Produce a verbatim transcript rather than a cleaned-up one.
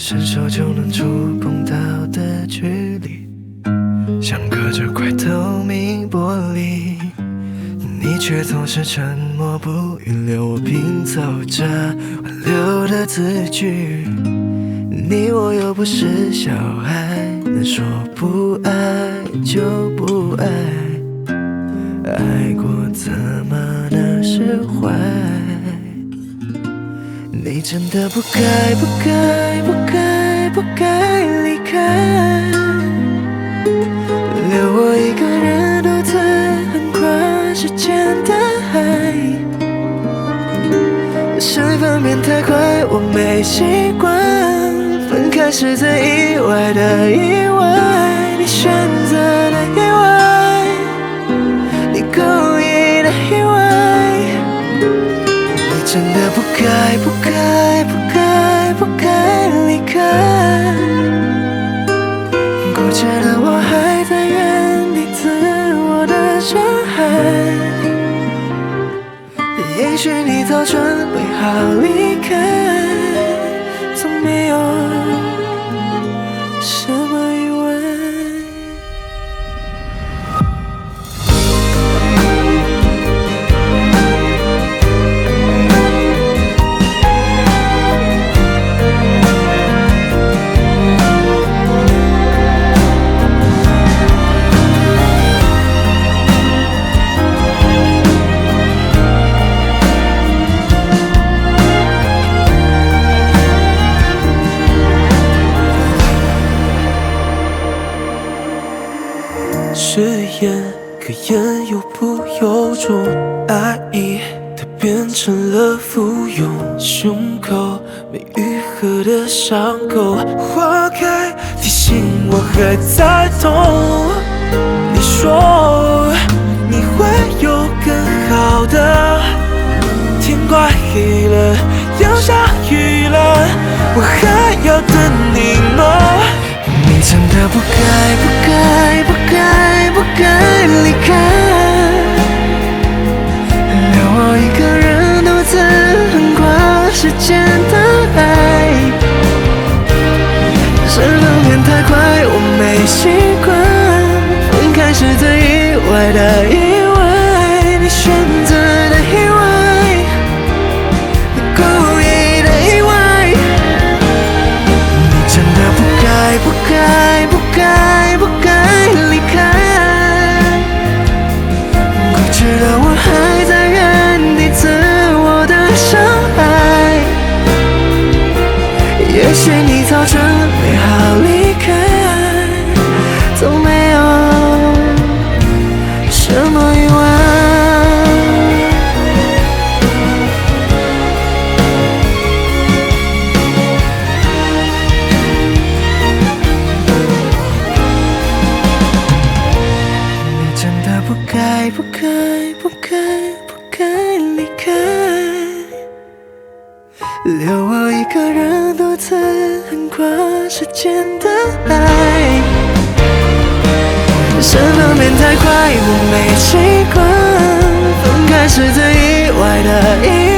伸手就能触碰到的距离，像隔着块透明玻璃，你却总是沉默不语，留我拼凑着挽留的字句。你我又不是小孩，能说不爱就不爱，爱过怎么能释怀？你真的不该不该不该不该离开，留我一个人独自横跨时间的海。身份变太快，我没习惯，分开是最意外的意外，你选择的意外，你故意的意外，你真的不该不该不该不该离开，固执的我还在原地自我的伤害，也许你早准备好离开，从没有什么意外。 誓言可言又不由衷，爱意它变成了附庸，胸口没愈合的伤口，花开提醒我还在痛。你说你会有更好的，天快黑了，要下雨了，我还要等你吗？ 你真的不该不该不该不该离开，留我一个人独自横跨时间的海。身份变太快，我没习惯，分开是最意外的意外，你选择的意外，你故意的意外，你真的不该不该不该不该离开，固执的我还在原地自我的伤害，也许你早准备好离开，从没有什么意外。不该不该不该不该离开，留我一个人独自横跨时间的海。身份变太快，我没习惯，分开是最意外的意